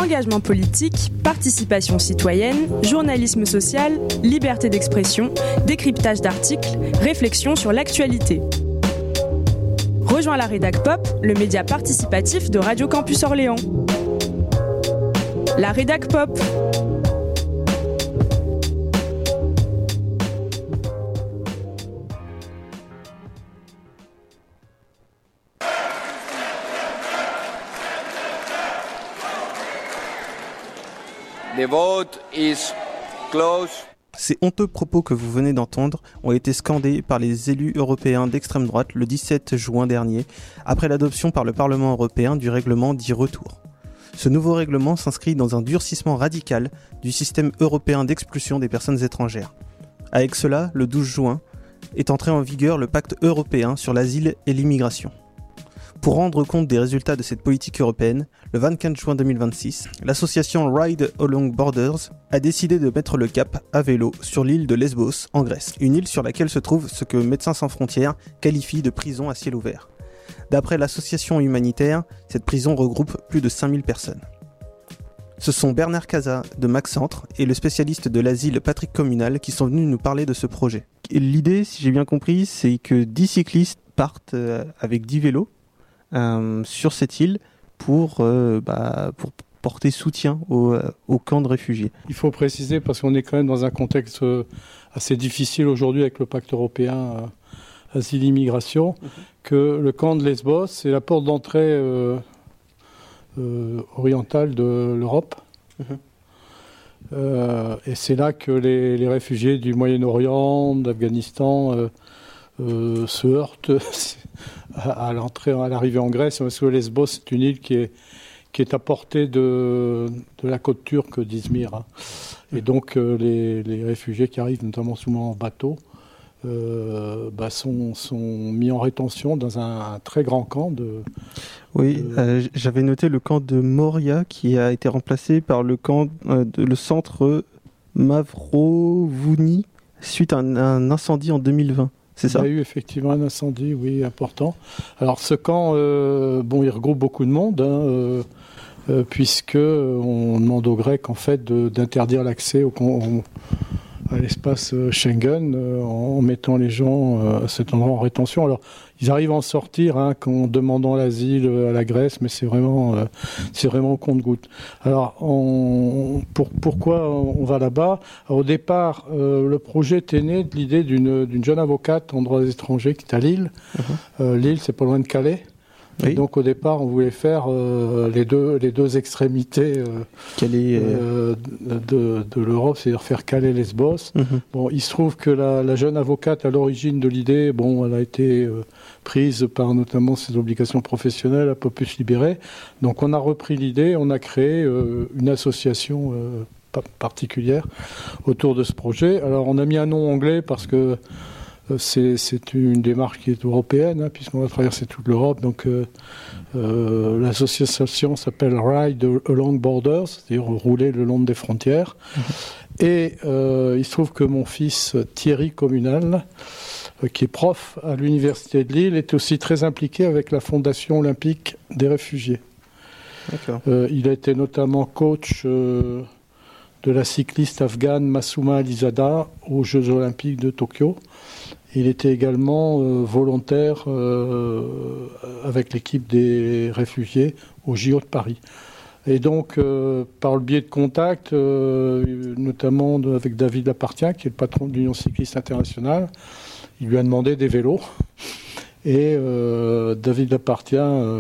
Engagement politique, participation citoyenne, journalisme social, liberté d'expression, décryptage d'articles, réflexion sur l'actualité. Rejoins la Rédac Pop, le média participatif de Radio Campus Orléans. La Rédac Pop. The vote is closed. Ces honteux propos que vous venez d'entendre ont été scandés par les élus européens d'extrême droite le 17 juin dernier, après l'adoption par le Parlement européen du règlement dit retour. Ce nouveau règlement s'inscrit dans un durcissement radical du système européen d'expulsion des personnes étrangères. Avec cela, le 12 juin, est entré en vigueur le pacte européen sur l'asile et l'immigration. Pour rendre compte des résultats de cette politique européenne, le 24 juin 2026, l'association Ride Along Borders a décidé de mettre le cap à vélo sur l'île de Lesbos, en Grèce, une île sur laquelle se trouve ce que Médecins sans frontières qualifie de prison à ciel ouvert. D'après l'association humanitaire, cette prison regroupe plus de 5000 personnes. Ce sont Bernard Casa de Max Centre et le spécialiste de l'asile Patrick Communal qui sont venus nous parler de ce projet. L'idée, si j'ai bien compris, c'est que 10 cyclistes partent avec 10 vélos sur cette île pour porter soutien aux camps de réfugiés. Il faut préciser, parce qu'on est quand même dans un contexte assez difficile aujourd'hui avec le pacte européen asile-immigration, que le camp de Lesbos, c'est la porte d'entrée orientale de l'Europe. Et c'est là que les réfugiés du Moyen-Orient, d'Afghanistan se heurtent à l'arrivée en Grèce, parce que Lesbos, c'est une île qui est à portée de la côte turque d'Izmir. Hein. Et donc les réfugiés qui arrivent, notamment souvent en bateau, sont mis en rétention dans un très grand camp j'avais noté le camp de Moria qui a été remplacé par le camp le centre Mavrovouni suite à un incendie en 2020. C'est ça ? Il y a eu effectivement un incendie, oui, important. Alors ce camp, il regroupe beaucoup de monde, puisque on demande aux Grecs en fait d'interdire l'accès à l'espace Schengen en mettant les gens à cet endroit en rétention. Alors ils arrivent à en sortir en demandant l'asile à la Grèce, mais c'est vraiment au compte-gouttes. Alors pourquoi on va là-bas ? Alors, au départ, le projet était né de l'idée d'une jeune avocate en droit des étrangers qui est à Lille. Lille, c'est pas loin de Calais. Oui. Et donc au départ, on voulait faire les deux extrémités de l'Europe, c'est-à-dire faire Calais, Lesbos. Bon, il se trouve que la jeune avocate à l'origine de l'idée, elle a été prise par notamment ses obligations professionnelles, elle n'a pas pu se libérer. Donc on a repris l'idée, on a créé une association particulière autour de ce projet. Alors on a mis un nom anglais parce que c'est une démarche qui est européenne, puisqu'on va traverser toute l'Europe. Donc, l'association s'appelle Ride Along Borders, c'est-à-dire rouler le long des frontières. Et il se trouve que mon fils Thierry Communal, qui est prof à l'Université de Lille, est aussi très impliqué avec la Fondation olympique des réfugiés. Il a été notamment coach de la cycliste afghane Massouma Alizada aux Jeux olympiques de Tokyo. Il était également volontaire avec l'équipe des réfugiés au JO de Paris. Et donc, par le biais de contacts, notamment avec David Lapartien, qui est le patron de l'Union cycliste internationale, il lui a demandé des vélos. Et David Lapartien,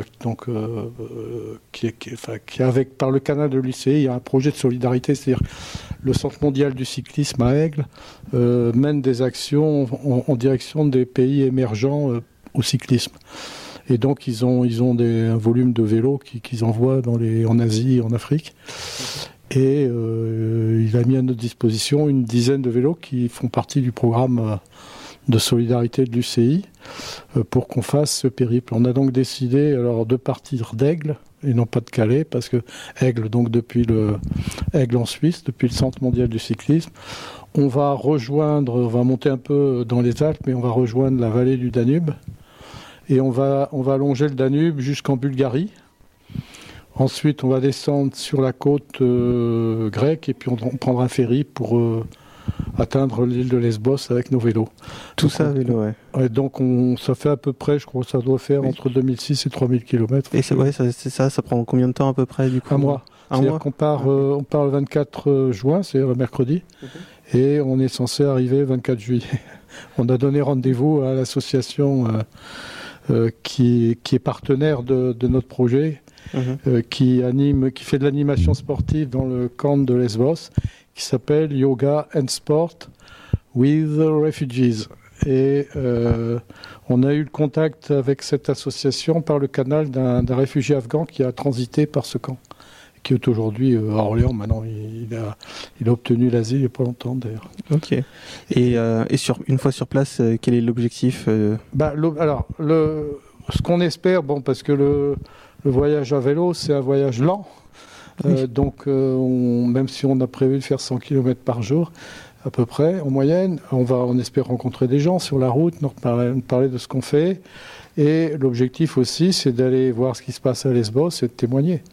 qui avec par le canal de l'UCI, il y a un projet de solidarité, c'est-à-dire le Centre mondial du cyclisme à Aigle mène des actions en direction des pays émergents au cyclisme. Et donc ils ont un volume de vélos qu'ils envoient en Asie et en Afrique. Et il a mis à notre disposition une dizaine de vélos qui font partie du programme de solidarité de l'UCI pour qu'on fasse ce périple. On a donc décidé de partir d'Aigle et non pas de Calais, parce que Aigle, donc depuis Aigle en Suisse, depuis le Centre mondial du cyclisme, on va monter un peu dans les Alpes, mais on va rejoindre la vallée du Danube et on va longer le Danube jusqu'en Bulgarie, Ensuite, on va descendre sur la côte grecque et puis on prendra un ferry pour atteindre l'île de Lesbos avec nos vélos. Tout ça à vélo, ouais. Ouais, donc ça fait à peu près, je crois que ça doit faire entre 2006 et 3000 km. Et c'est ça prend combien de temps à peu près du coup? Un mois. C'est-à-dire qu'on part, on part le 24 juin, c'est le mercredi, et on est censé arriver le 24 juillet. On a donné rendez-vous à l'association qui est partenaire de notre projet, qui fait de l'animation sportive dans le camp de Lesbos, qui s'appelle Yoga and Sport with Refugees. Et on a eu le contact avec cette association par le canal d'un réfugié afghan qui a transité par ce camp, qui est aujourd'hui à Orléans. Maintenant, il a obtenu l'asile il n'y a pas longtemps d'ailleurs. Ok. Et une fois sur place, quel est l'objectif Alors, ce qu'on espère, parce que le voyage à vélo, c'est un voyage lent. Oui. Donc, même si on a prévu de faire 100 km par jour, à peu près, en moyenne, on espère rencontrer des gens sur la route, nous parler de ce qu'on fait. Et l'objectif aussi, c'est d'aller voir ce qui se passe à Lesbos et de témoigner.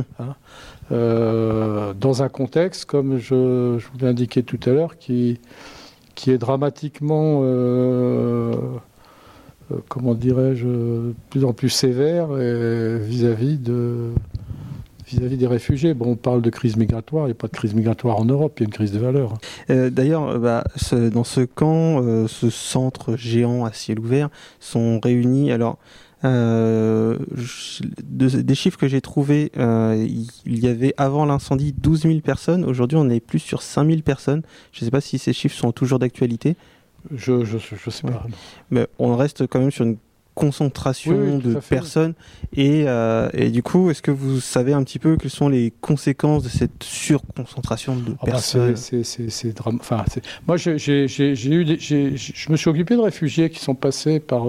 Dans un contexte, comme je vous l'ai indiqué tout à l'heure, qui est dramatiquement, comment dirais-je, de plus en plus sévère vis-à-vis des réfugiés. On parle de crise migratoire, il n'y a pas de crise migratoire en Europe, il y a une crise des valeurs. D'ailleurs, dans ce camp, ce centre géant à ciel ouvert, sont réunis, des chiffres que j'ai trouvés, il y avait avant l'incendie 12 000 personnes, aujourd'hui on est plus sur 5 000 personnes. Je ne sais pas si ces chiffres sont toujours d'actualité. Je ne sais pas. Mais on reste quand même sur une concentration de personnes et du coup, est-ce que vous savez un petit peu quelles sont les conséquences de cette surconcentration de personnes? Moi, je me suis occupé de réfugiés qui sont passés par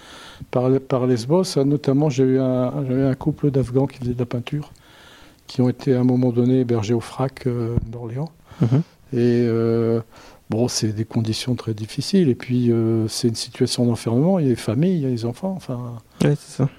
Lesbos. Notamment, j'avais un couple d'Afghans qui faisaient de la peinture, qui ont été à un moment donné hébergés au FRAC d'Orléans. Et c'est des conditions très difficiles. Et puis, c'est une situation d'enfermement. Il y a des familles, il y a des enfants. Ouais, c'est ça.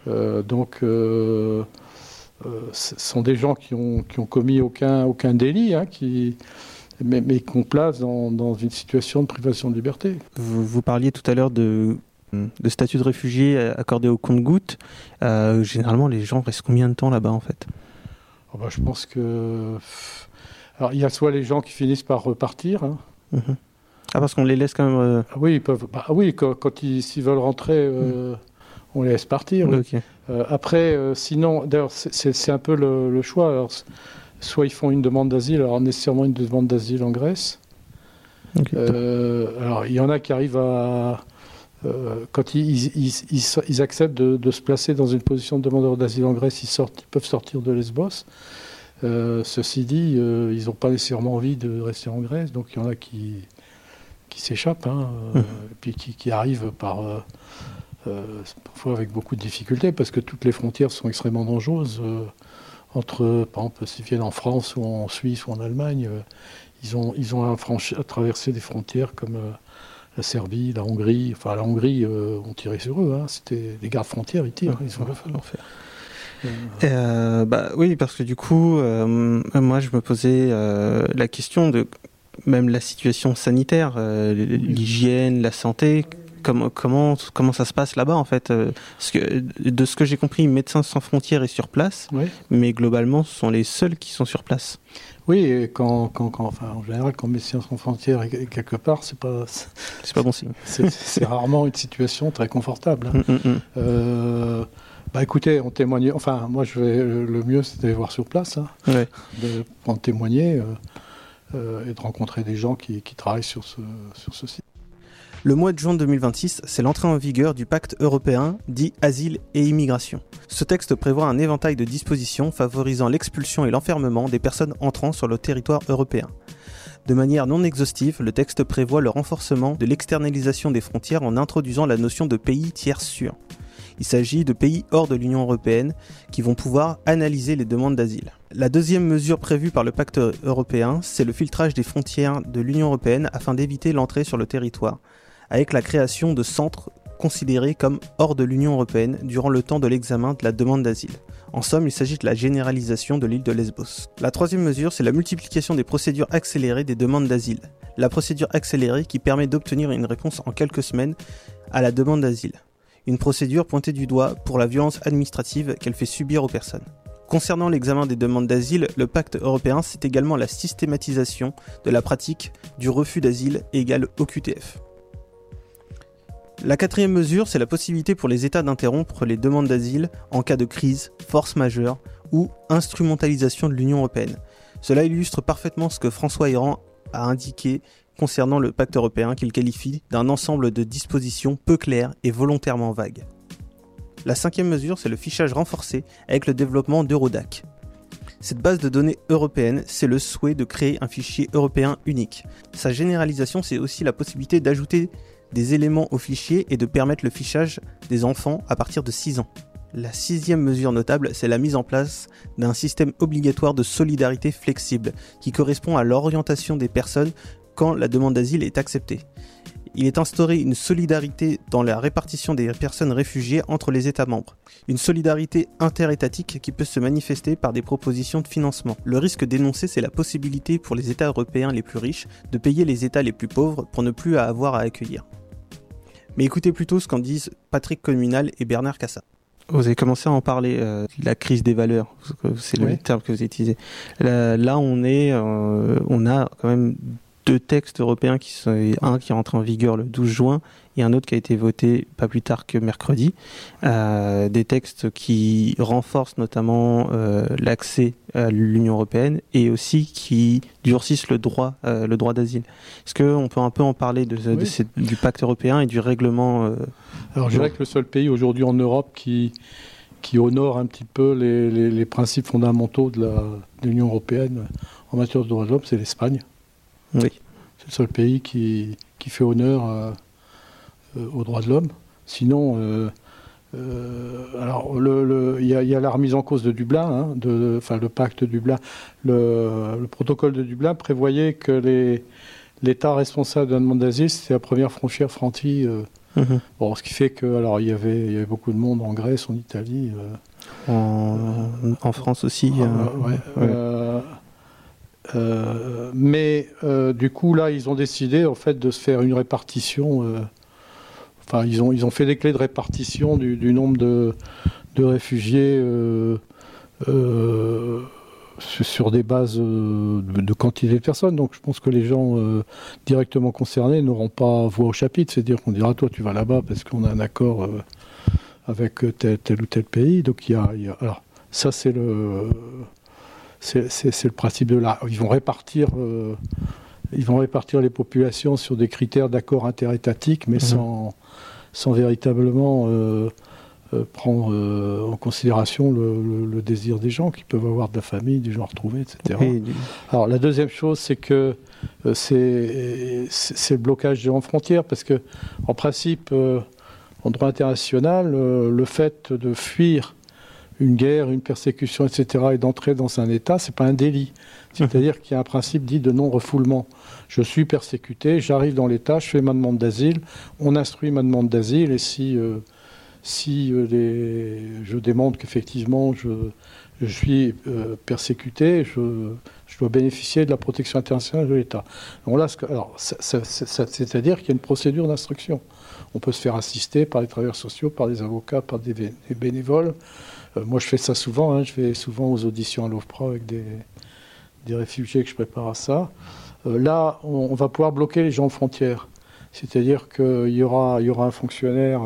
Ce sont des gens qui ont commis aucun délit, mais qu'on place dans une situation de privation de liberté. Vous parliez tout à l'heure de statut de réfugié accordé au compte-gouttes. Généralement, les gens restent combien de temps là-bas, en fait? Je pense que... Alors, il y a soit les gens qui finissent par repartir. Parce qu'on les laisse quand même... Oui, ils peuvent... s'ils veulent rentrer, on les laisse partir. Oui. Okay. Après, sinon, d'ailleurs, c'est un peu le choix. Alors, soit ils font une demande d'asile, alors nécessairement une demande d'asile en Grèce. Okay. Alors, il y en a qui arrivent à... quand ils acceptent de se placer dans une position de demandeur d'asile en Grèce, ils peuvent sortir de Lesbos. Ceci dit, ils n'ont pas nécessairement envie de rester en Grèce, donc il y en a qui s'échappent, et puis qui arrivent parfois avec beaucoup de difficultés, parce que toutes les frontières sont extrêmement dangereuses. Par exemple, s'ils viennent en France ou en Suisse ou en Allemagne, ils ont à traverser des frontières comme la Serbie, la Hongrie. Enfin, la Hongrie, on tirait sur eux, c'était des gardes frontières, ils tirent, ils ont l'enfer. Oui, parce que du coup, moi je me posais la question de même la situation sanitaire, l'hygiène, la santé, comment ça se passe là-bas en fait. Parce que, de ce que j'ai compris, Médecins sans frontières est sur place, mais globalement ce sont les seuls qui sont sur place. Oui, et en général, quand Médecins sans frontières est quelque part, c'est pas bon signe. C'est rarement une situation très confortable. Écoutez, on témoigne. Enfin, moi, le mieux, c'est d'aller voir sur place, de prendre témoigner et de rencontrer des gens qui travaillent sur ce site. Le mois de juin 2026, c'est l'entrée en vigueur du pacte européen dit Asile et Immigration. Ce texte prévoit un éventail de dispositions favorisant l'expulsion et l'enfermement des personnes entrant sur le territoire européen. De manière non exhaustive, le texte prévoit le renforcement de l'externalisation des frontières en introduisant la notion de pays tiers sûr. Il s'agit de pays hors de l'Union européenne qui vont pouvoir analyser les demandes d'asile. La deuxième mesure prévue par le pacte européen, c'est le filtrage des frontières de l'Union européenne afin d'éviter l'entrée sur le territoire, avec la création de centres considérés comme hors de l'Union européenne durant le temps de l'examen de la demande d'asile. En somme, il s'agit de la généralisation de l'île de Lesbos. La troisième mesure, c'est la multiplication des procédures accélérées des demandes d'asile. La procédure accélérée qui permet d'obtenir une réponse en quelques semaines à la demande d'asile. Une procédure pointée du doigt pour la violence administrative qu'elle fait subir aux personnes. Concernant l'examen des demandes d'asile, le pacte européen, c'est également la systématisation de la pratique du refus d'asile égale OQTF. La quatrième mesure, c'est la possibilité pour les États d'interrompre les demandes d'asile en cas de crise, force majeure ou instrumentalisation de l'Union européenne. Cela illustre parfaitement ce que François Héran a indiqué concernant le pacte européen qu'il qualifie d'un ensemble de dispositions peu claires et volontairement vagues. La cinquième mesure, c'est le fichage renforcé avec le développement d'Eurodac. Cette base de données européenne, c'est le souhait de créer un fichier européen unique. Sa généralisation, c'est aussi la possibilité d'ajouter des éléments au fichier et de permettre le fichage des enfants à partir de 6 ans. La sixième mesure notable, c'est la mise en place d'un système obligatoire de solidarité flexible qui correspond à l'orientation des personnes quand la demande d'asile est acceptée. Il est instauré une solidarité dans la répartition des personnes réfugiées entre les États membres. Une solidarité interétatique qui peut se manifester par des propositions de financement. Le risque dénoncé, c'est la possibilité pour les États européens les plus riches de payer les États les plus pauvres pour ne plus avoir à accueillir. Mais écoutez plutôt ce qu'en disent Patrick Communal et Bernard Cassat. Vous avez commencé à en parler, la crise des valeurs, c'est le terme que vous utilisez. Là on a quand même 2 textes européens, un qui est rentré en vigueur le 12 juin et un autre qui a été voté pas plus tard que mercredi. Des textes qui renforcent notamment l'accès à l'Union européenne et aussi qui durcissent le droit d'asile. Est-ce qu'on peut un peu en parler du pacte européen et du règlement Alors je dirais que le seul pays aujourd'hui en Europe qui honore un petit peu les principes fondamentaux de l'Union européenne en matière de droits de l'homme, c'est l'Espagne. Oui. C'est le seul pays qui fait honneur aux droits de l'homme. Sinon, alors il y a la remise en cause de Dublin, le pacte de Dublin. Le protocole de Dublin prévoyait que l'État responsable de la demande d'asile, c'était la première frontière franchie. Bon, ce qui fait que alors il y avait beaucoup de monde en Grèce, en Italie, en France aussi. Mais du coup là ils ont décidé en fait de se faire une répartition, ils ont fait des clés de répartition du nombre de réfugiés sur des bases de quantité de personnes. Donc je pense que les gens directement concernés n'auront pas voix au chapitre, c'est-à-dire qu'on dira toi tu vas là-bas parce qu'on a un accord avec tel ou tel pays. Donc alors ça c'est le principe de là. Ils vont répartir les populations sur des critères d'accord interétatiques, mais sans véritablement prendre en considération le désir des gens qui peuvent avoir de la famille, des gens à retrouver, etc. Alors la deuxième chose, c'est que c'est le blocage des frontières, parce que en principe, en droit international, le fait de fuir une guerre, une persécution, etc., et d'entrer dans un État, c'est pas un délit. C'est-à-dire qu'il y a un principe dit de non-refoulement. Je suis persécuté, j'arrive dans l'État, je fais ma demande d'asile, on instruit ma demande d'asile, et si je démontre qu'effectivement je suis persécuté, je dois bénéficier de la protection internationale de l'État. Donc là, c'est-à-dire qu'il y a une procédure d'instruction. On peut se faire assister par les travailleurs sociaux, par des avocats, par des bénévoles. Moi, je fais ça souvent. Je vais souvent aux auditions à l'OFPRA avec des réfugiés que je prépare à ça. Là, on va pouvoir bloquer les gens aux frontières. C'est-à-dire qu'il y aura un fonctionnaire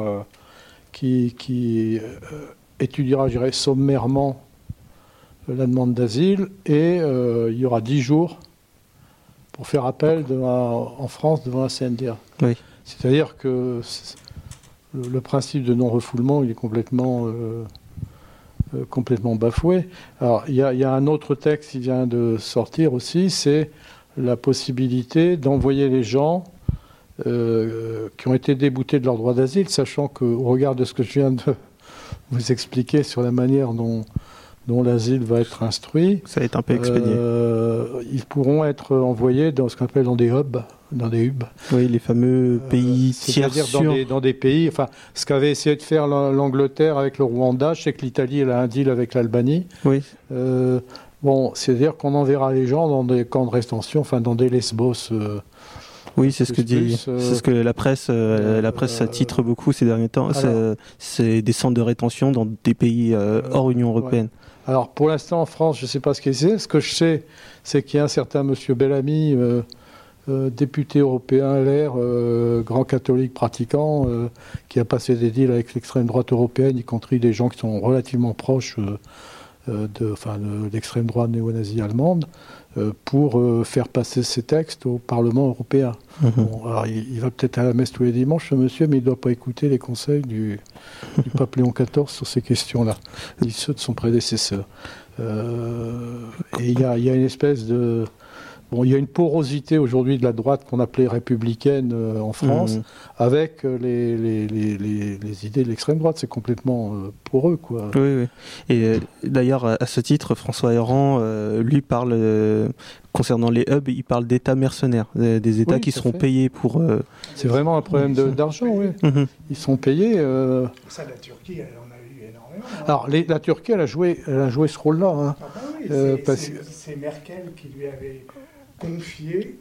qui étudiera, je dirais, sommairement la demande d'asile et il y aura 10 jours pour faire appel en France devant la CNDA. Oui. C'est-à-dire que le principe de non-refoulement, il est complètement bafoué. Alors, il y a un autre texte qui vient de sortir aussi, c'est la possibilité d'envoyer les gens qui ont été déboutés de leur droit d'asile, sachant qu'au regard de ce que je viens de vous expliquer sur la manière dont dont l'asile va être instruit, ça va être un peu expédié. Ils pourront être envoyés dans ce qu'on appelle dans des hubs. Oui, les fameux pays tiers c'est-à-dire dans des pays, enfin, ce qu'avait essayé de faire l'Angleterre avec le Rwanda, je sais que l'Italie elle a un deal avec l'Albanie. Oui. C'est-à-dire qu'on enverra les gens dans des camps de rétention, enfin dans des Lesbos. Oui, c'est ce que la presse titre beaucoup ces derniers temps. C'est des centres de rétention dans des pays hors Union européenne. Ouais. Alors pour l'instant en France, je ne sais pas ce qu'il c'est. Ce que je sais, c'est qu'il y a un certain monsieur Bellamy, député européen LR, grand catholique pratiquant, qui a passé des deals avec l'extrême droite européenne, y compris des gens qui sont relativement proches de l'extrême droite néo-nazie allemande, pour faire passer ces textes au Parlement européen. Bon, alors il va peut-être à la messe tous les dimanches, ce monsieur, mais il ne doit pas écouter les conseils du pape Léon XIV sur ces questions-là, ni ceux de son prédécesseur. Et il y a une espèce de... Bon, il y a une porosité aujourd'hui de la droite qu'on appelait républicaine en France, avec les idées de l'extrême droite. C'est complètement poreux, quoi. Oui. Et d'ailleurs, à ce titre, François Héran, lui, parle, concernant les hubs, il parle d'États mercenaires, des États qui seront payés pour... C'est vraiment un problème d'argent, oui. Ils sont payés... Ça, la Turquie, elle en a eu énormément. Alors, la Turquie, elle a joué ce rôle-là. Hein. C'est Merkel qui lui avait confié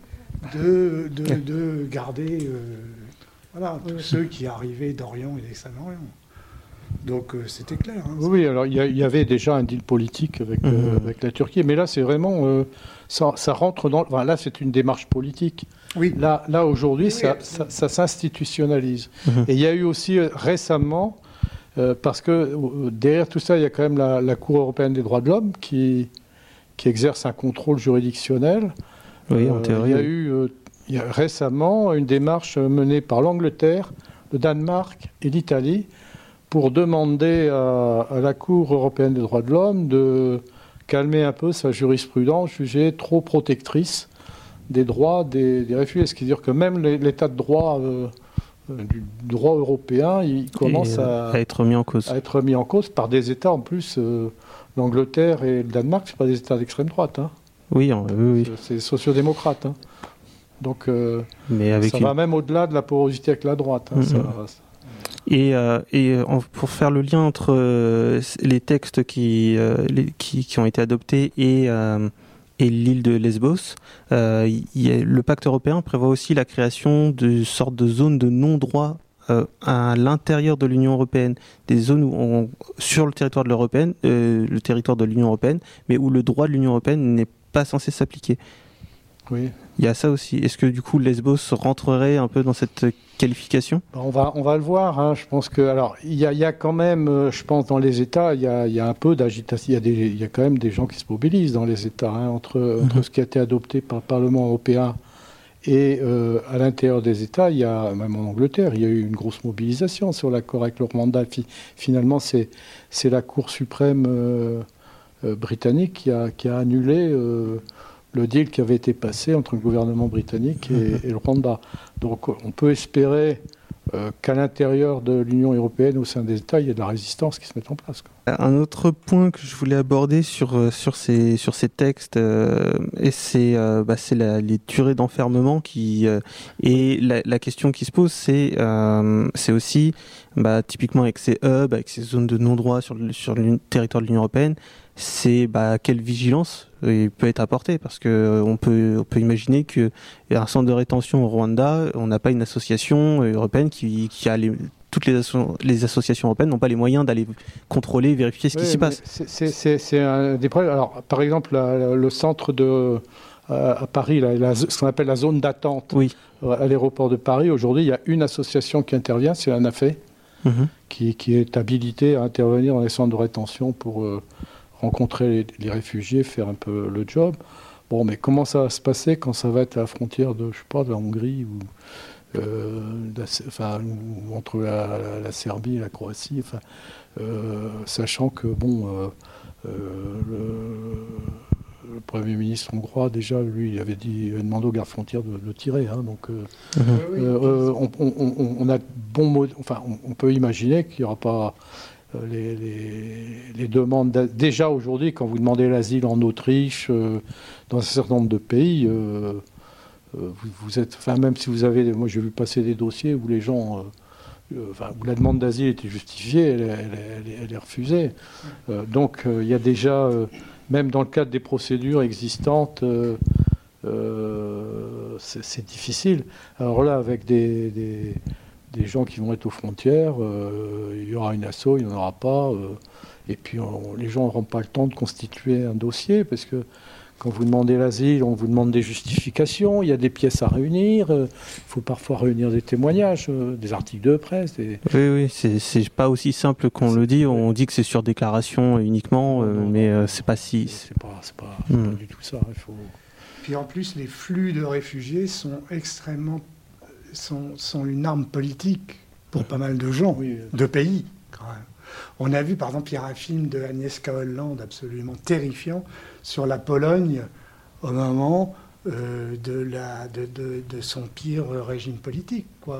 de garder tous ceux qui arrivaient d'Orient et d'Extrême-Orient. Donc c'était clair. Hein, oui, alors il y avait déjà un deal politique avec la Turquie, mais là c'est vraiment ça rentre dans. Enfin, là c'est une démarche politique. Oui. Là aujourd'hui ça s'institutionnalise. Et il y a eu aussi récemment, parce que derrière tout ça il y a quand même la Cour européenne des droits de l'homme qui exerce un contrôle juridictionnel. Oui, en théorie. Il y a récemment une démarche menée par l'Angleterre, le Danemark et l'Italie pour demander à la Cour européenne des droits de l'homme de calmer un peu sa jurisprudence jugée trop protectrice des droits des réfugiés. Ce qui veut dire que même l'état de droit du droit européen, il commence à être mis en cause. À être mis en cause par des États en plus. L'Angleterre et le Danemark, ce pas des États d'extrême droite. Hein. Oui. C'est sociodémocrate. Hein. Donc, mais avec ça va même au-delà de la porosité avec la droite. Hein, pour faire le lien entre les textes qui ont été adoptés et l'île de Lesbos, le pacte européen prévoit aussi la création de sortes de zones de non-droit à l'intérieur de l'Union européenne, des zones sur le territoire de le territoire de l'Union européenne, mais où le droit de l'Union européenne n'est pas censé s'appliquer. Oui. Il y a ça aussi. Est-ce que du coup Lesbos rentrerait un peu dans cette qualification ? On va le voir. Hein. Je pense que il y a quand même, je pense dans les États, il y a un peu d'agitation. Il y a quand même des gens qui se mobilisent dans les États entre ce qui a été adopté par le Parlement européen et à l'intérieur des États. Il y a même en Angleterre, il y a eu une grosse mobilisation sur l'accord avec le Rwanda. Finalement, c'est la Cour suprême britannique qui a annulé le deal qui avait été passé entre le gouvernement britannique et le Rwanda. Donc on peut espérer qu'à l'intérieur de l'Union européenne, au sein des États, il y a de la résistance qui se met en place. Un autre point que je voulais aborder sur ces textes, c'est les durées d'enfermement et la question qui se pose, c'est aussi typiquement avec ces hubs, avec ces zones de non-droit sur le territoire de l'Union européenne, c'est quelle vigilance peut être apportée, parce que on peut imaginer que un centre de rétention au Rwanda, on n'a pas une association européenne qui a toutes les associations européennes n'ont pas les moyens d'aller contrôler, vérifier ce qui s'y passe. C'est un des problèmes. Alors, par exemple, le centre à Paris, ce qu'on appelle la zone d'attente à l'aéroport de Paris, aujourd'hui, il y a une association qui intervient, c'est l'ANAFE, qui est habilitée à intervenir dans les centres de rétention pour rencontrer les réfugiés, faire un peu le job. Bon, mais comment ça va se passer quand ça va être à la frontière de la Hongrie ou entre la Serbie et la Croatie, sachant que le Premier ministre hongrois, déjà, lui, il avait demandé aux gardes frontières de tirer. Hein, donc, on a on peut imaginer qu'il n'y aura pas les demandes. Déjà aujourd'hui, quand vous demandez l'asile en Autriche, dans un certain nombre de pays, vous êtes, enfin, même si vous avez, moi j'ai vu passer des dossiers où les gens, où la demande d'asile était justifiée, elle est refusée. Donc il y a déjà, même dans le cadre des procédures existantes, c'est difficile. Alors là, avec des gens qui vont être aux frontières, il y aura une asso, il n'y en aura pas. Et puis les gens n'auront pas le temps de constituer un dossier, parce que quand vous demandez l'asile, on vous demande des justifications, il y a des pièces à réunir, il faut parfois réunir des témoignages, des articles de presse. Oui, c'est pas aussi simple qu'on le dit. On dit que c'est sur déclaration uniquement, mais c'est pas si... C'est pas du tout ça. Il faut... Puis en plus, les flux de réfugiés sont sont une arme politique pour pas mal de gens, de pays, quand même. On a vu, par exemple, il y a un film de Agnieszka Holland absolument terrifiant sur la Pologne au moment de son pire régime politique, quoi.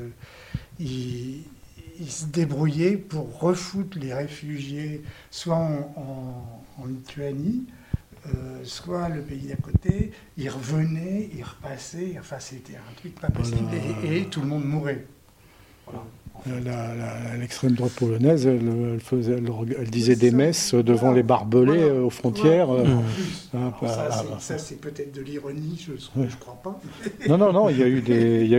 Il se débrouillait pour refoutre les réfugiés soit en Lituanie, soit le pays d'à côté. Ils revenaient, ils repassaient. Enfin, c'était un truc pas possible. Voilà. Et tout le monde mourait. Voilà. L'extrême droite polonaise, elle disait des messes devant les barbelés aux frontières. Ça, c'est peut-être de l'ironie, je ne crois pas. Non, il y a eu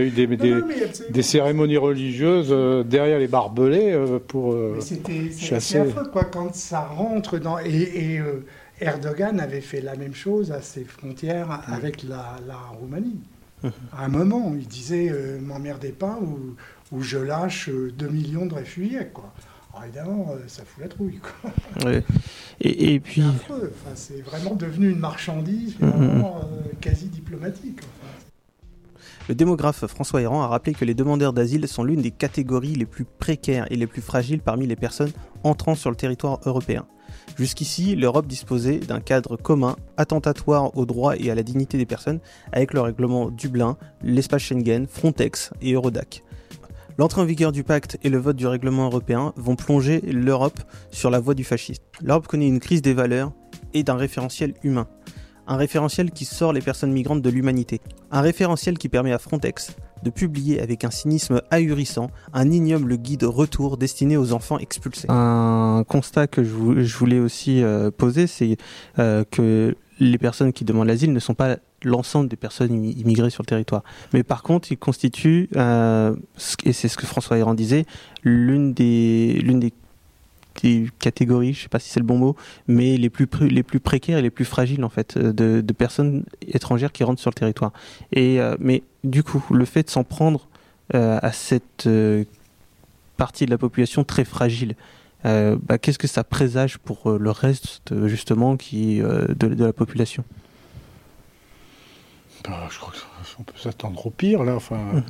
des cérémonies religieuses derrière les barbelés pour chasser. C'est affreux, quoi, quand ça rentre dans... Erdogan avait fait la même chose à ses frontières avec la Roumanie. À un moment, il disait « m'emmerdez pas » où je lâche 2 millions de réfugiés, quoi. Alors évidemment, ça fout la trouille, quoi. Ouais. Et puis... C'est affreux. Enfin, c'est vraiment devenu une marchandise vraiment quasi diplomatique. Enfin. Le démographe François Héran a rappelé que les demandeurs d'asile sont l'une des catégories les plus précaires et les plus fragiles parmi les personnes entrant sur le territoire européen. Jusqu'ici, l'Europe disposait d'un cadre commun, attentatoire aux droits et à la dignité des personnes, avec le règlement Dublin, l'espace Schengen, Frontex et Eurodac. L'entrée en vigueur du pacte et le vote du règlement européen vont plonger l'Europe sur la voie du fascisme. L'Europe connaît une crise des valeurs et d'un référentiel humain. Un référentiel qui sort les personnes migrantes de l'humanité. Un référentiel qui permet à Frontex de publier avec un cynisme ahurissant un ignoble guide retour destiné aux enfants expulsés. Un constat que je voulais aussi poser, c'est que les personnes qui demandent l'asile ne sont pas l'ensemble des personnes immigrées sur le territoire. Mais par contre, ils constituent, et c'est ce que François Héran disait, l'une des catégories, je ne sais pas si c'est le bon mot, mais les plus précaires et les plus fragiles en fait, de personnes étrangères qui rentrent sur le territoire. Mais du coup, le fait de s'en prendre à cette partie de la population très fragile, qu'est-ce que ça présage pour le reste justement de la population ? Je crois qu'on peut s'attendre au pire là. Enfin,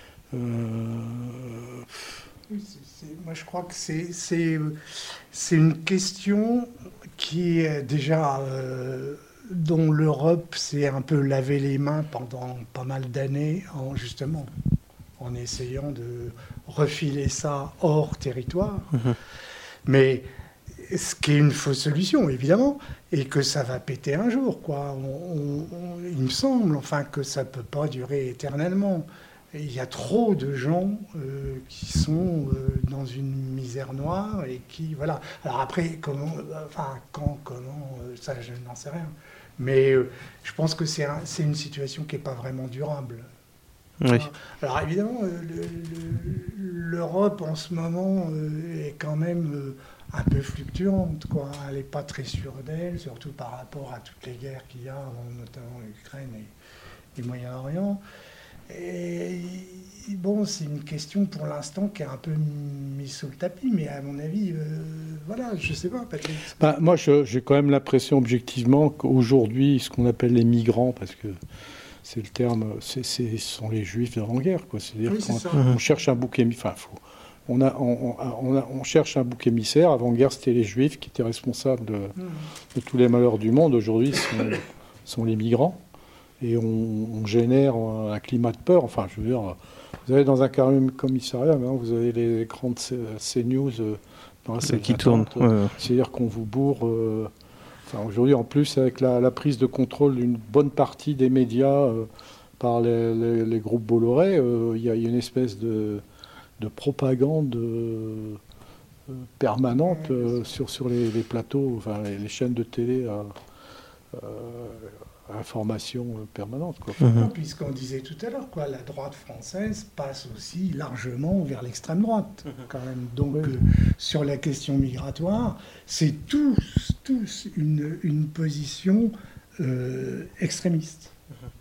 moi, je crois que c'est une question qui est déjà dont l'Europe s'est un peu lavé les mains pendant pas mal d'années, justement en essayant de refiler ça hors territoire. Mais ce qui est une fausse solution, évidemment, et que ça va péter un jour, quoi. Il me semble, enfin, que ça ne peut pas durer éternellement. Et il y a trop de gens qui sont dans une misère noire et qui... Voilà. Alors après, comment, ça, je n'en sais rien. Mais je pense que c'est une situation qui n'est pas vraiment durable. Oui. Alors évidemment, l'Europe en ce moment est quand même un peu fluctuante, quoi. Elle n'est pas très sûre d'elle, surtout par rapport à toutes les guerres qu'il y a, notamment l'Ukraine et le Moyen-Orient. Et bon, c'est une question pour l'instant qui est un peu mise sous le tapis, mais à mon avis, voilà, je ne sais pas, Patrick. Moi, j'ai quand même l'impression objectivement qu'aujourd'hui, ce qu'on appelle les migrants, parce que c'est le terme, ce sont les Juifs d'avant-guerre, quoi. C'est-à-dire qu'on cherche un bouc émissaire. Enfin, on cherche un bouc émissaire. Avant-guerre, c'était les Juifs qui étaient responsables de tous les malheurs du monde. Aujourd'hui, sont les migrants. Et on génère un climat de peur. Enfin, je veux dire, vous avez dans un commissariat, maintenant, vous avez les grandes CNews qui tourne. C'est-à-dire qu'on vous bourre. Aujourd'hui, en plus, avec la prise de contrôle d'une bonne partie des médias par les groupes Bolloré, il y a une espèce de propagande permanente sur les plateaux, les chaînes de télé à information permanente. Puisqu'on disait tout à l'heure, la droite française passe aussi largement vers l'extrême droite, quand même. Donc, sur la question migratoire, c'est tous une position extrémiste.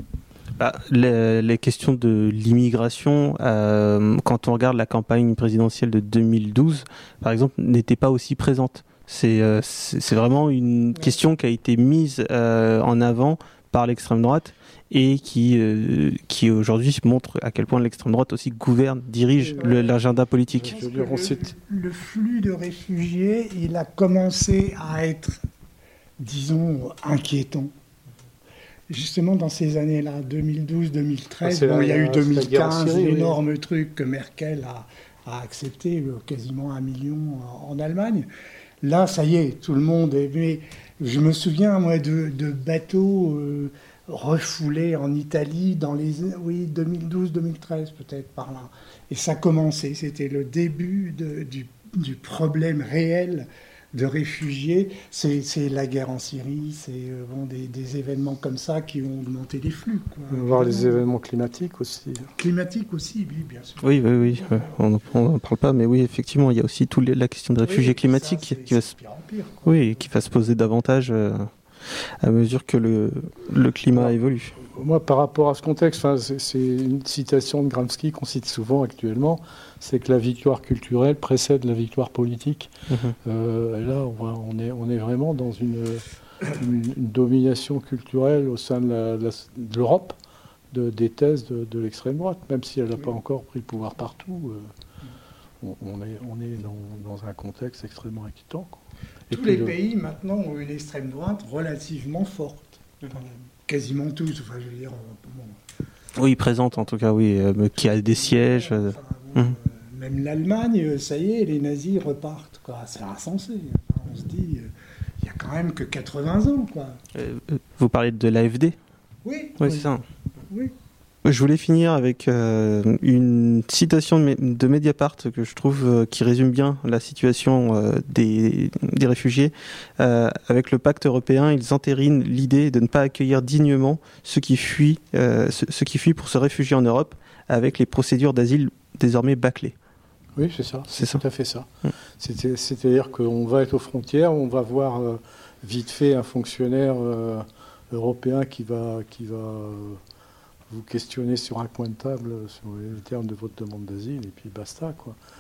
Les questions de l'immigration, quand on regarde la campagne présidentielle de 2012, par exemple, n'étaient pas aussi présentes. C'est vraiment une question qui a été mise en avant par l'extrême droite et qui aujourd'hui montre à quel point l'extrême droite aussi gouverne, dirige l'agenda politique. Le flux de réfugiés, il a commencé à être, disons, inquiétant. Justement, dans ces années-là, 2012-2013, il y a eu 2015, l'énorme truc que Merkel a accepté, quasiment 1 million en Allemagne. Là, ça y est, tout le monde est... Mais je me souviens, moi, de bateaux refoulés en Italie dans les 2012-2013, peut-être, par là. Et ça commençait, c'était le début du problème réel de réfugiés. C'est la guerre en Syrie, c'est des événements comme ça qui ont augmenté les flux. On va voir les événements climatiques aussi. Climatiques aussi, oui, bien sûr. Oui. On n'en parle pas, mais oui, effectivement, il y a aussi la question des réfugiés climatiques qui va se poser davantage à mesure que le climat évolue. Moi, par rapport à ce contexte, c'est une citation de Gramsci qu'on cite souvent actuellement, c'est que la victoire culturelle précède la victoire politique. Et là, on est vraiment dans une domination culturelle au sein de l'Europe des thèses de l'extrême droite, même si elle n'a pas encore pris le pouvoir partout. On est dans un contexte extrêmement inquiétant. Tous les pays maintenant ont une extrême droite relativement forte. Quasiment tous, je veux dire. Oui, présente en tout cas, oui, qui a des sièges. Même l'Allemagne, ça y est, les nazis repartent, c'est insensé. On se dit, il n'y a quand même que 80 ans, Vous parlez de l'AfD ? Oui. Oui, c'est ça. Oui. Je voulais finir avec une citation de Mediapart que je trouve qui résume bien la situation des réfugiés. Avec le pacte européen, ils entérinent l'idée de ne pas accueillir dignement ceux qui fuient pour se réfugier en Europe, avec les procédures d'asile désormais bâclées. Oui, c'est ça. C'est tout à fait ça. C'est-à-dire qu'on va être aux frontières, on va voir vite fait un fonctionnaire européen qui va vous questionner sur un coin de table sur les termes de votre demande d'asile, et puis basta,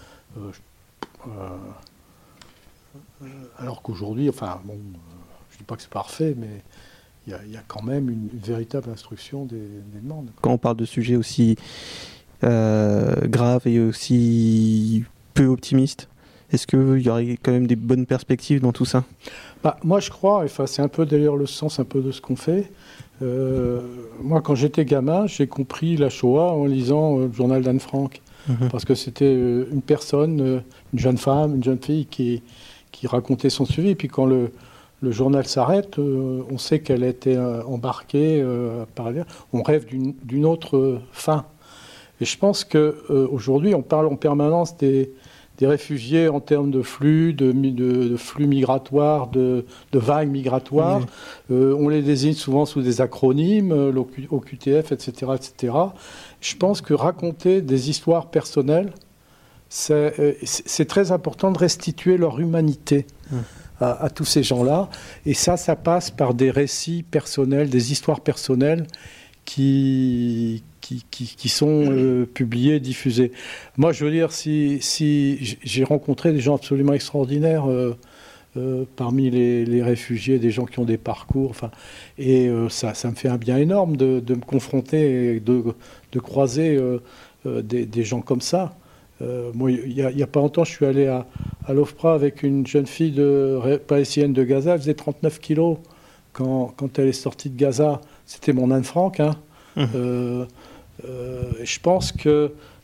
alors qu'aujourd'hui, je dis pas que c'est parfait, mais il y a quand même une véritable instruction des demandes. Quand on parle de sujets aussi graves et aussi peu optimistes, est-ce qu'il y aurait quand même des bonnes perspectives dans tout ça ? Moi, je crois, c'est un peu d'ailleurs le sens un peu de ce qu'on fait. Moi, quand j'étais gamin, j'ai compris la Shoah en lisant le journal d'Anne Frank. Parce que c'était une personne, une jeune femme, une jeune fille qui racontait son suivi. Et puis quand le journal s'arrête, on sait qu'elle a été embarquée par ailleurs. On rêve d'une autre fin. Et je pense qu'aujourd'hui, on parle en permanence des réfugiés en termes de flux, de flux migratoires, de vagues migratoires. On les désigne souvent sous des acronymes, l'OQTF, etc., etc. Je pense que raconter des histoires personnelles, c'est très important de restituer leur humanité à tous ces gens-là. Et ça passe par des récits personnels, des histoires personnelles qui sont publiés, diffusés. Moi, je veux dire, si j'ai rencontré des gens absolument extraordinaires parmi les réfugiés, des gens qui ont des parcours, et ça me fait un bien énorme de me confronter et de croiser des gens comme ça. Moi, il y a pas longtemps, je suis allé à l'OFPRA avec une jeune fille palestinienne de Gaza. Elle faisait 39 kilos quand elle est sortie de Gaza. C'était mon Anne Frank, Je pense que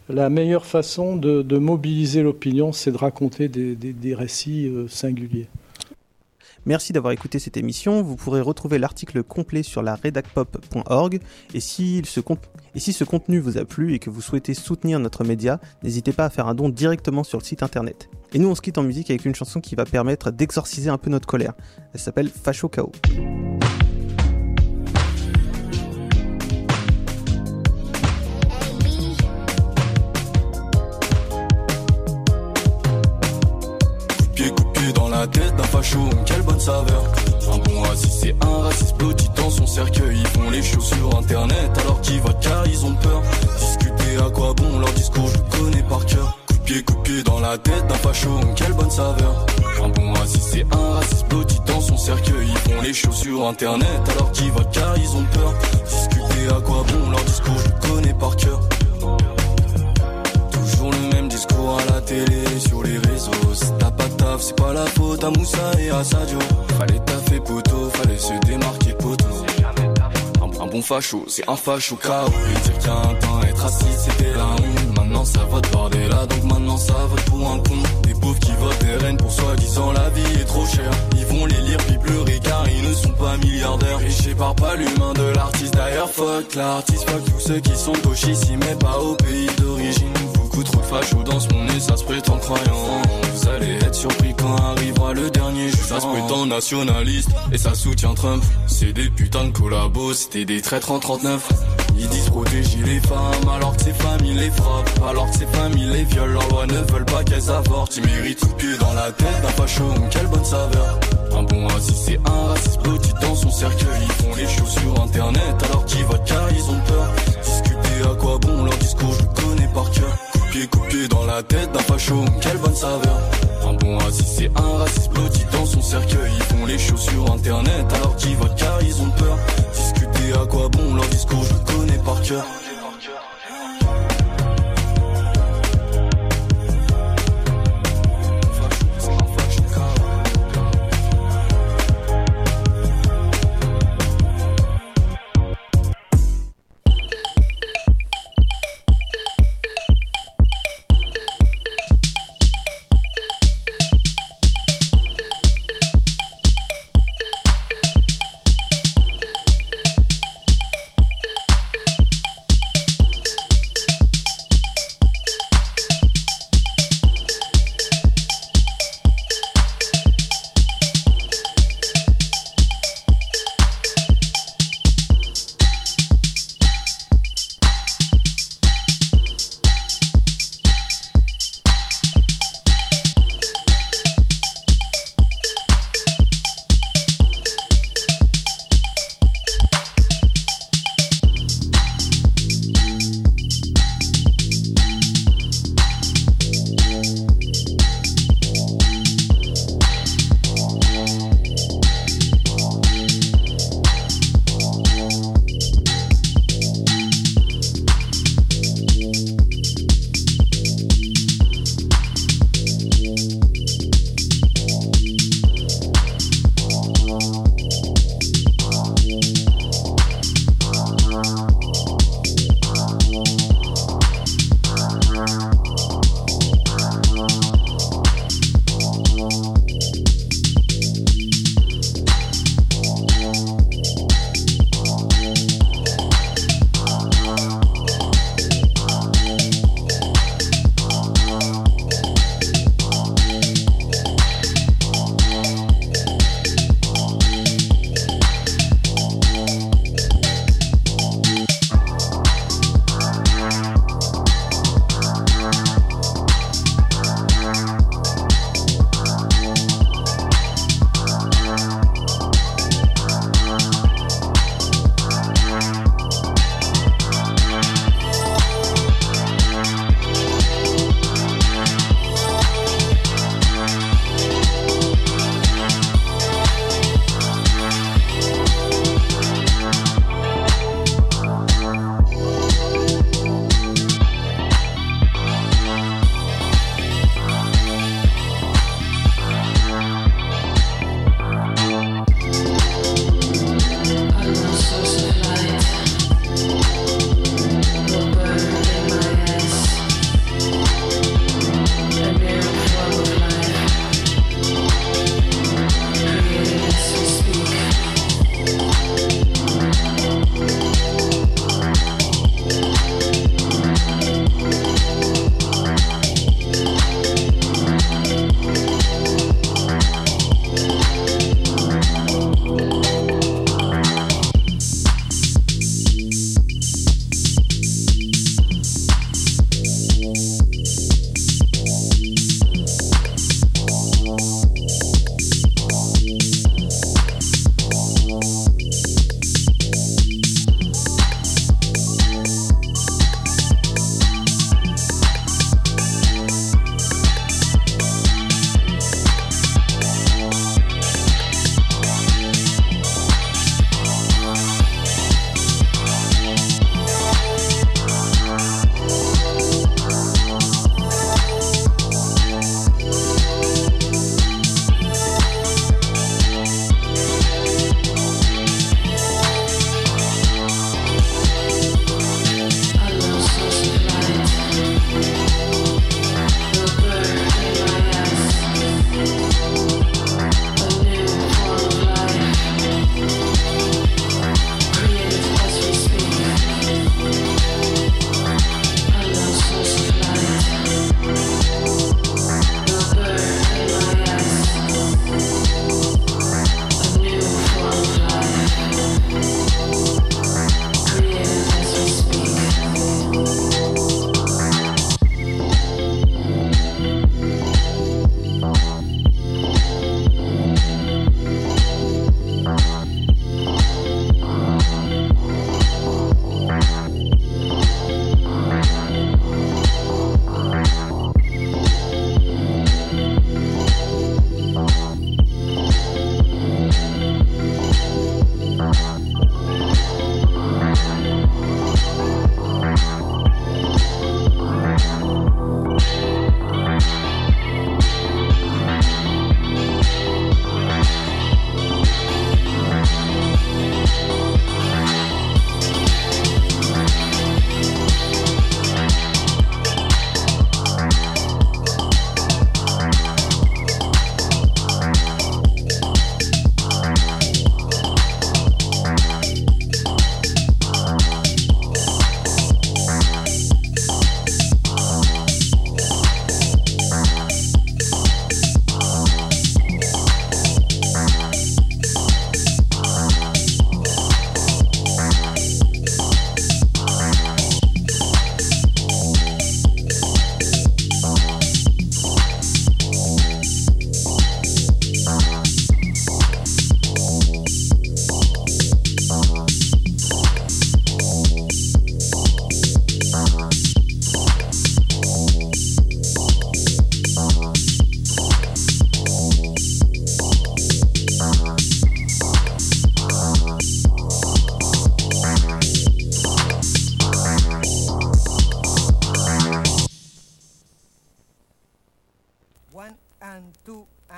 la meilleure façon de mobiliser l'opinion, c'est de raconter des récits singuliers. Merci d'avoir écouté cette émission. Vous pourrez retrouver l'article complet sur la redacpop.org. Et si ce contenu vous a plu et que vous souhaitez soutenir notre média, n'hésitez pas à faire un don directement sur le site internet. Et nous, on se quitte en musique avec une chanson qui va permettre d'exorciser un peu notre colère. Elle s'appelle Facho Chaos. Dans la tête d'un facho, quelle bonne saveur. Un bon raciste, c'est un raciste petit dans son cercueil. Ils font les choses sur internet alors qu'ils votent car ils ont peur. Discuter à quoi bon, leur discours je le connais par cœur. Coup de pied dans la tête d'un facho, quelle bonne saveur. Un bon raciste, c'est un raciste petit dans son cercueil. Ils font les choses sur internet alors qu'ils votent car ils ont peur. Discuter à quoi bon, leur discours je le connais par cœur. Toujours le même discours à la télé, sur les réseaux. Si t'as pas de taf, c'est pas la faute à Moussa et à Sadio. Fallait taffer poteau, fallait se démarquer poteau. Un bon facho, c'est un facho KO. Et dire qu'il y a un temps, être raciste, c'était la honte. Maintenant ça vote bordel là, donc maintenant ça vote pour un con. Des pauvres qui votent RN pour soi-disant la vie est trop chère. Ils vont les lire puis pleurer car ils ne sont pas milliardaires. Riché par pas l'humain de l'artiste, d'ailleurs fuck l'artiste. Fuck tous ceux qui sont gauchistes, mais pas au pays d'origine. Beaucoup trop de fachos dans ce monde et ça se prétend croyant. Vous allez être surpris quand arrivera le dernier jour. Ça se prétend nationaliste et ça soutient Trump. C'est des putains de collabos, c'était des traîtres en 39. Ils disent protéger les femmes alors que ces familles les frappent. Alors que ces familles les violent, leurs lois ne veulent pas qu'elles avortent. Ils méritent tout pied dans la tête d'un facho, quelle bonne saveur. Un bon raciste, c'est un raciste petit dans son cercueil. Ils font les choses sur internet alors qu'ils votent car ils ont peur. Discuter à quoi bon, leur discours je le connais par cœur. Coup de pied dans la tête d'un facho, quelle bonne saveur. Un bon raciste, c'est un raciste petit dans son cercueil. Ils font les choses sur internet alors qu'ils votent car ils ont peur. Discuter à quoi bon, leur discours je le connais par cœur.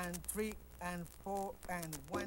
and 3 and 4 and 1.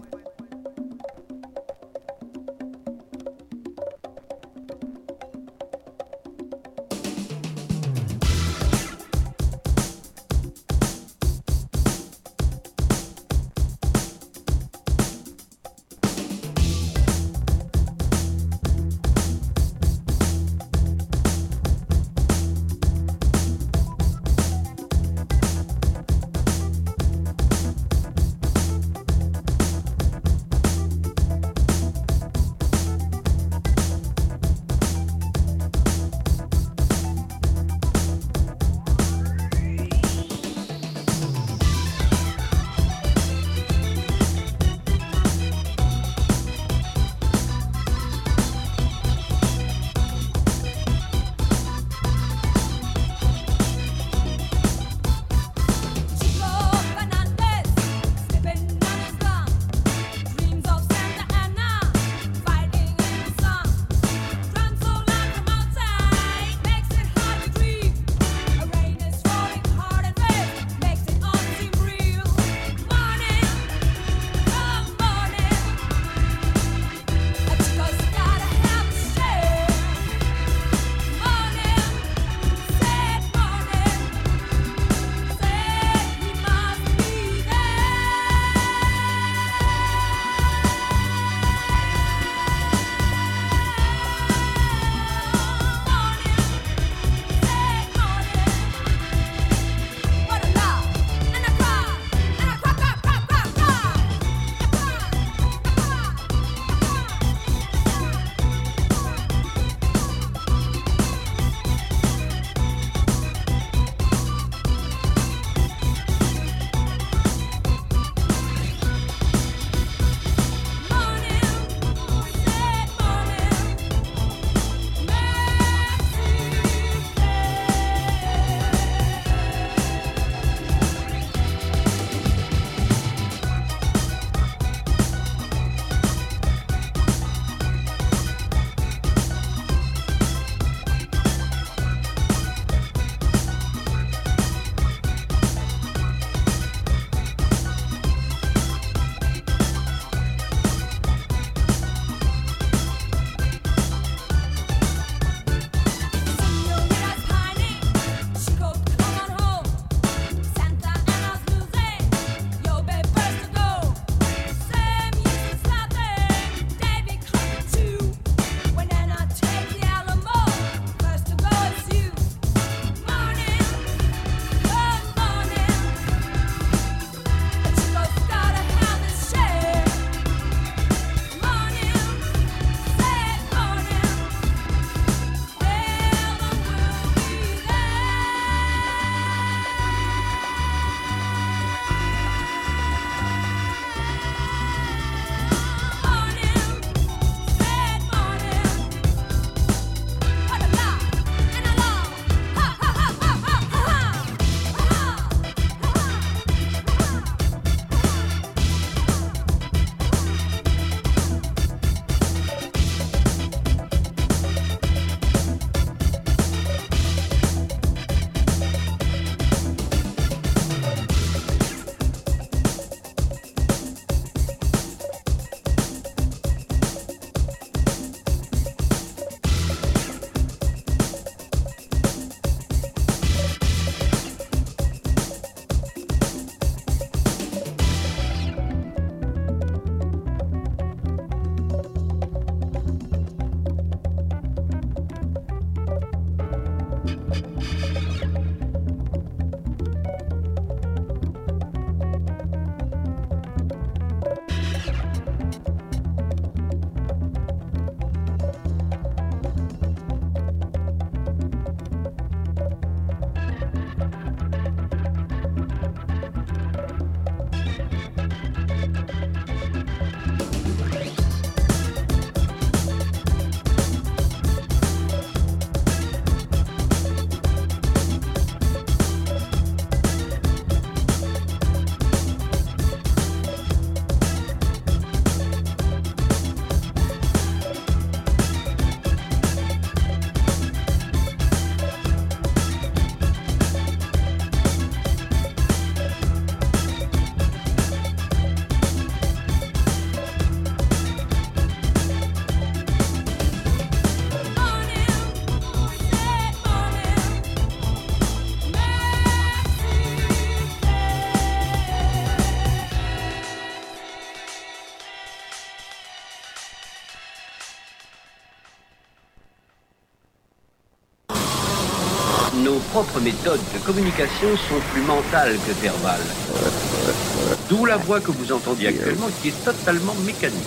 nos propres méthodes de communication sont plus mentales que verbales. D'où la voix que vous entendiez actuellement qui est totalement mécanique.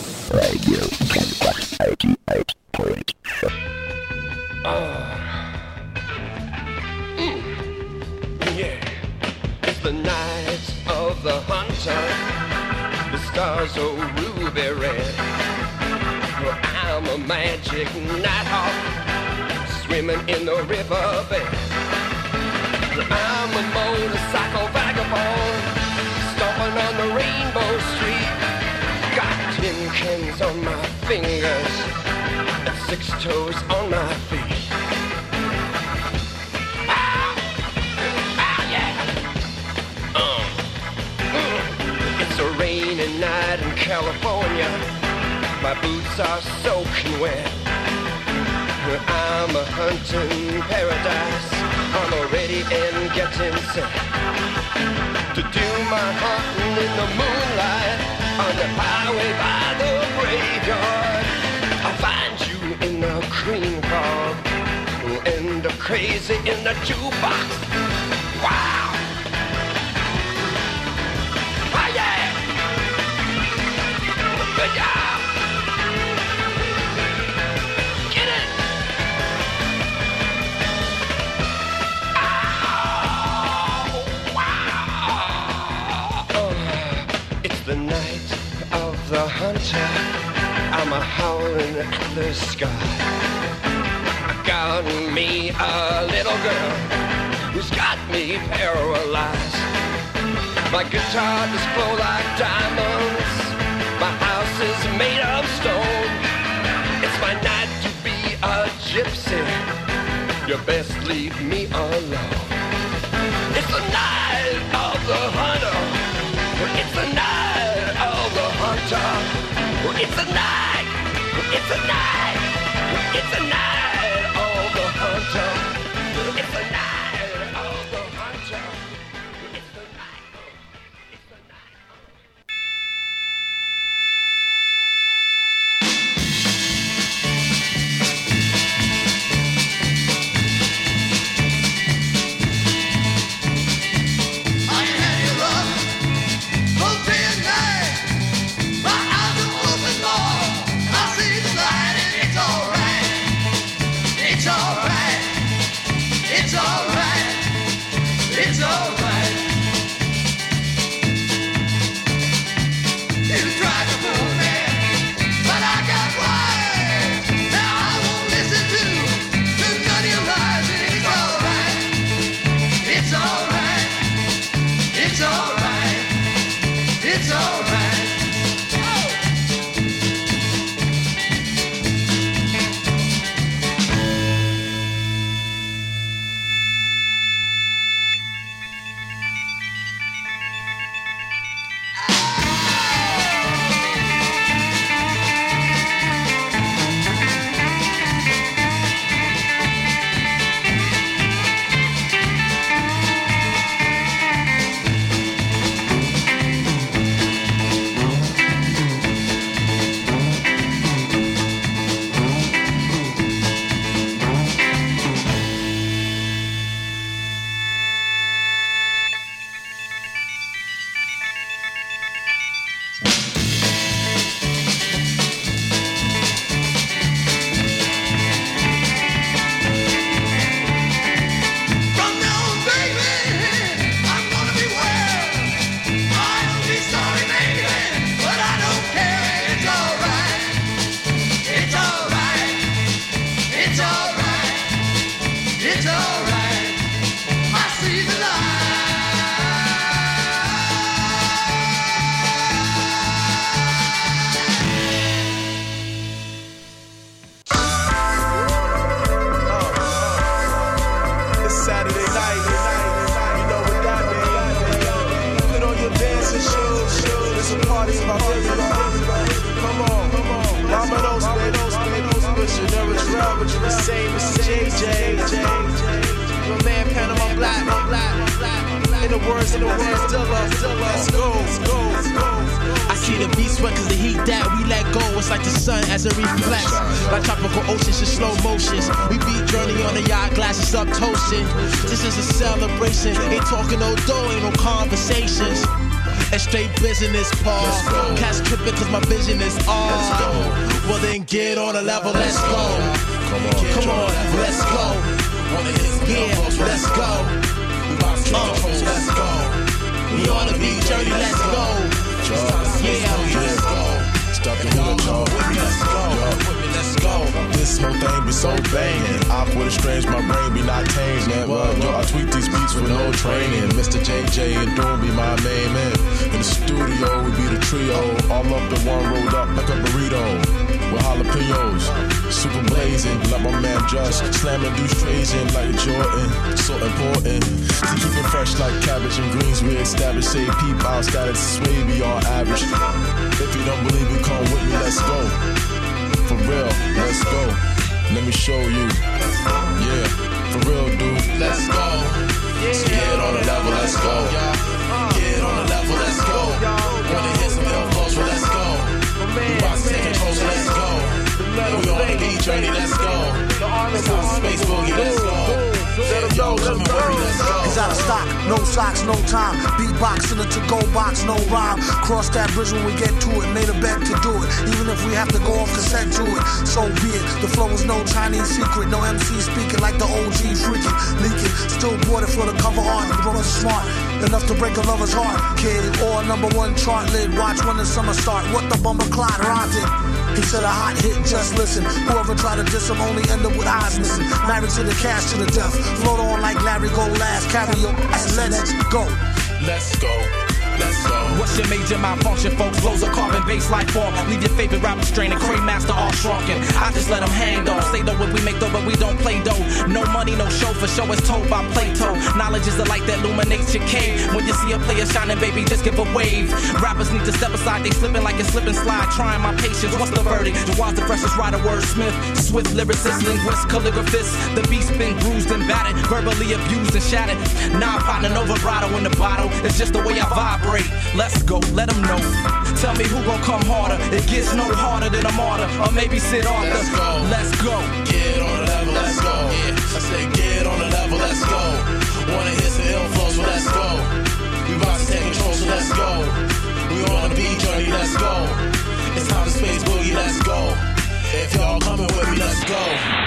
Yeah, it's the night of the hunter. The stars are ruby red. Well, I'm a magic nighthawk swimming in the riverbed. I'm a motorcycle vagabond stomping on the Rainbow Street. Got tin cans on my fingers and 6 toes on my feet. It's a rainy night in California. My boots are soaking wet. I'm a hunting paradise. I'm already and getting set to do my hunting in the moonlight on the highway by the graveyard. I'll find you in the green fog and the crazy in the jukebox. Wow! Oh yeah! Good job! Get it! Oh, wow! It's the night of the hunter. I'm a howling at the sky. I got me a little girl who's got me paralyzed. My guitar does flow like diamonds. My house is made of stone. It's my night to be a gypsy. You best leave me alone. It's the night of the hunter. It's the night of the hunter. It's the night. It's the night. It's the night of the hunter. It's the night of the hunter. It's the night. It's the night. the words, let's go. I see the beat sweat cause the heat that we let go. It's like the sun as it reflects. Like tropical oceans in slow motions. We beat Journey on the yacht, glasses up, toasting. This is a celebration. Ain't talking no dough, ain't no conversations. And straight business, pause. Cash tripping cause my vision is all. Well then get on a level, let's go. Come on, let's go. Yeah, let's go. Let's go. We on the beat journey, let's go. Yeah, let's go. Stop the hood, y'all. Let's go. This whole thing be so banging. Awkward and strange, my brain be not tamed. Yo, I tweak these beats with no training. Mr. JJ and Doom be my main man. In the studio, we be the trio. All up the one rolled up like a burrito. With jalapenos, super blazing. Like my man Just slamming deuce trays in like Jordan. So important to keep it fresh like cabbage and greens. We established, say peep out status, sway beyond average. If you don't believe it, come with me, let's go. For real, let's go. Let me show you. Yeah, for real, dude. Let's go. So get on the level, let's go. Get on the level, let's go. Wanna hit some ill flows, well, let's go. We about to take control, so let's go. We on the beat journey, let's go. It's time for Space Boogie, let's go. Yo, coming with me, let's go. It's out of stock, no socks, no time. Beatbox in a to-go box, no rhyme. Cross that bridge when we get to it. Made a bet to do it, even if we have to go off cassette to it. So be it. The flow is no Chinese secret. No MC speaking like the OG freaking leaking. Still bought it for the cover art. The brothers smart enough to break a lover's heart. Kid or #1 chart lid. Watch when the summer start. What the bumper clot rhymed it. He said a hot hit, just listen. Whoever tried to diss him only end up with eyes missing. Married to the cash to the death. Float on like Larry Go last. Carry your ass, let's go. Let's go. Let's go. What's your major malfunction, folks? Flows a carbon bass life form. Leave your favorite rapper straining, Crane Master all shrunken. I just let them hang though. Say though what we make though, but we don't play though. No money, no show for show is told by Plato. Knowledge is the light that illuminates your cave. When you see a player shining, baby, just give a wave. Rappers need to step aside, they slipping like a slip and slide. Trying my patience, what's the verdict? Jawad's the freshest writer, wordsmith. Swift lyricist, linguist, calligraphist. The beat's been bruised and battered, verbally abused and shattered. Now I'm partner no vibrato in the bottle. It's just the way I vibrate. Let's go, let them know. Tell me who gon' come harder. It gets no harder than a martyr. Or maybe Sid Arthur. Let's go. Get on the level, let's go. Yeah, I say get on the level, let's go. Wanna hit some ill flows, so let's go. We about to take control, so let's go. We on the beat journey, let's go. It's time to Space Boogie, let's go. If y'all coming with me, let's go.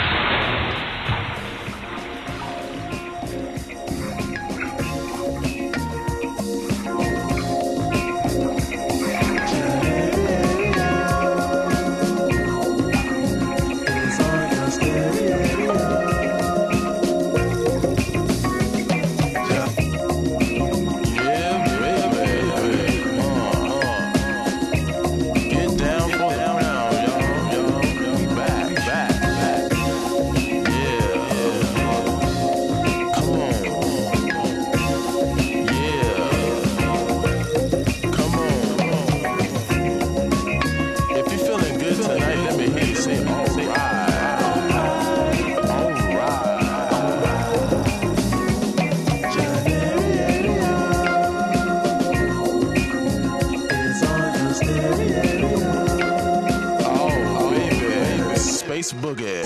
Space Boogie.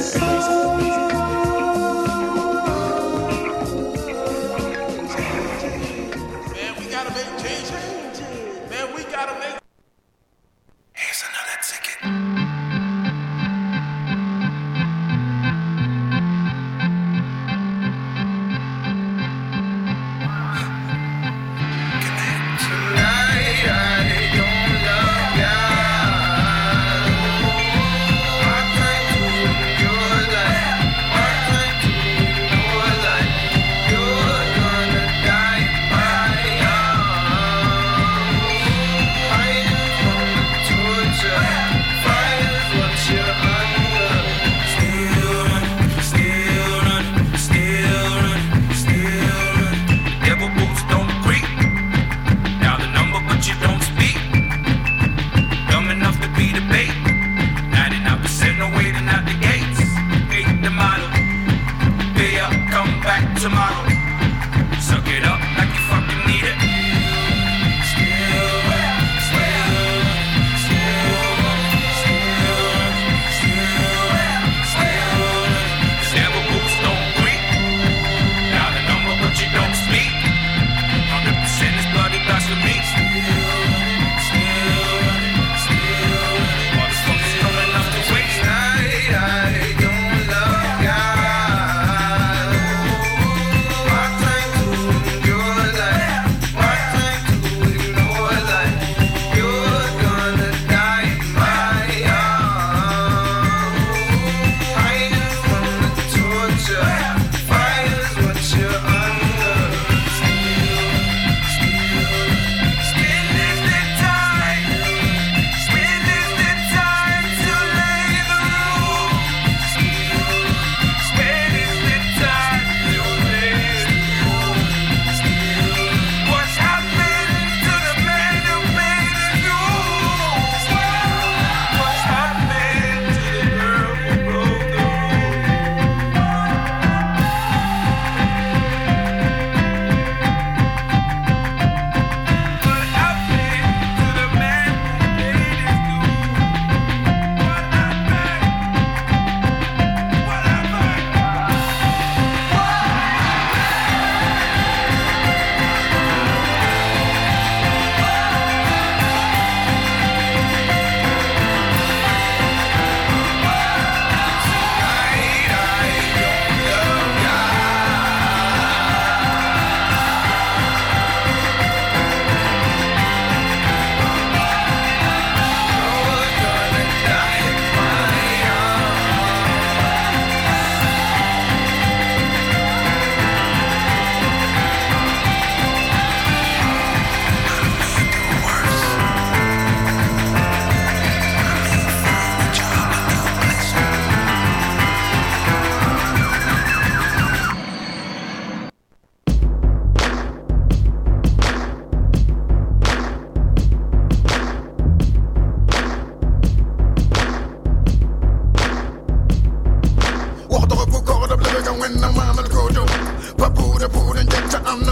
Man, we gotta make changes. Man, we gotta make. Here's another ticket. I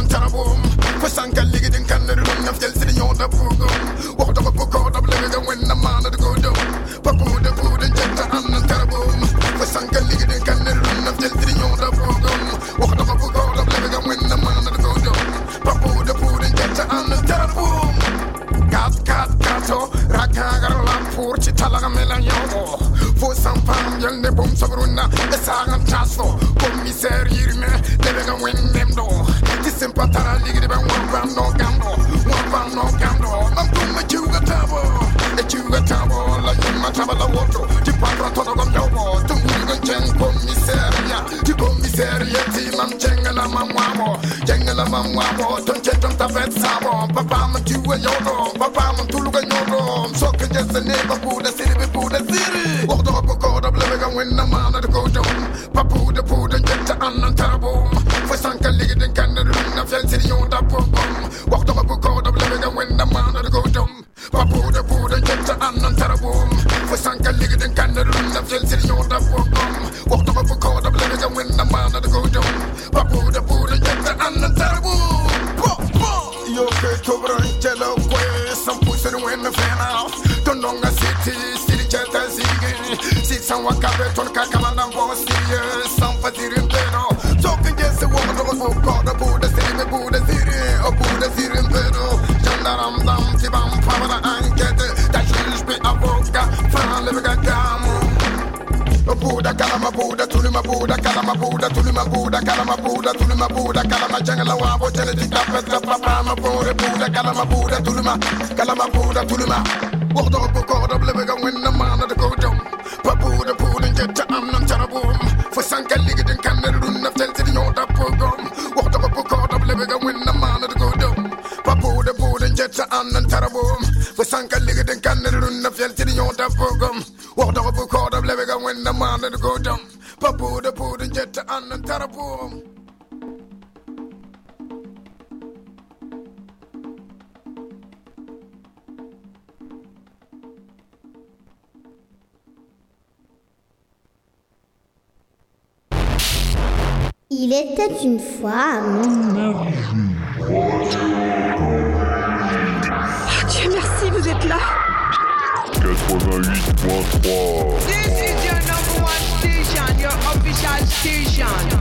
tarabum. Fasanka ligidin kanner na fjell sin yonda pugum. Walk up a book of living when the man of the good. Papu the food and jet and tarabum. Fasanka ligidin kanner na fjell sin yonda pugum. Walk up a book of living when the man of the good. Papu the food and jet and tarabum. Gato, Rakagar Lampur, Chitalaga Melayo. For some palm, young the boom Sabruna, the Sagan Tasso, Commissary, living a win them door. This in Patara League, one pound no gamble, I'm too much you got tabo, the Juga tabo, like in my travel water, the Papa Tonogo, to Mugan Commissary, to Commissary, team, I'm Jangala Mamamo, Jangala Mamamo, don't check on the vet sabo, Papa Matu, Yodo, Papa Matu. I'm talking just the neighborhood, the city before the city. Walk the upper court of living and win the man of the go down. Papu the food and get to ununterable. For Sanka League and Canada, the fancy on the program. Walk the upper court of living and win the man of the go down. Papu the food and get to ununterable. For Sanka League and Canada, the fancy on the program. Walk the upper court of living and win the man of the go down. Papu the food and get to ununterable. Yo que cobran jello some pussy when the fan out. Don't know a city chata zigging. Sit some wakabe ton kakamana was serious. Some fatty in pedo. Talking just a woman of God, a Buddha city, Buddha city, a Buddha city in pedo. Jandaram dam tibam pavana and get that should be a vodka. Fan living a gam. Buddha, Kalama Buddha, Tulima Buddha, Kalama Buddha, Tulima Buddha, Kalama Buddha, Tulima Buddha, Kalama Jangala, Genetic Tapet, Papa, Buddha, Kalama Buddha, Tulima, Kalama Buddha, Tulima. Walk the book of living and win the man of the go down. Papu the pool and get to Amnan Taraboom. For Sanka Ligid and Canada, the Telty Yoda program. Walk the book of living and win the man of the go down. Papu the pool and get to Amnan Taraboom. For Sanka Ligid and Canada, the Telty Yoda program. Walk the book of living and win the man of the go down. Papu the pool and get to Amnan Taraboom. Il était une fois Dieu merci, vous êtes là. 88.3. This is your number one station, your official station.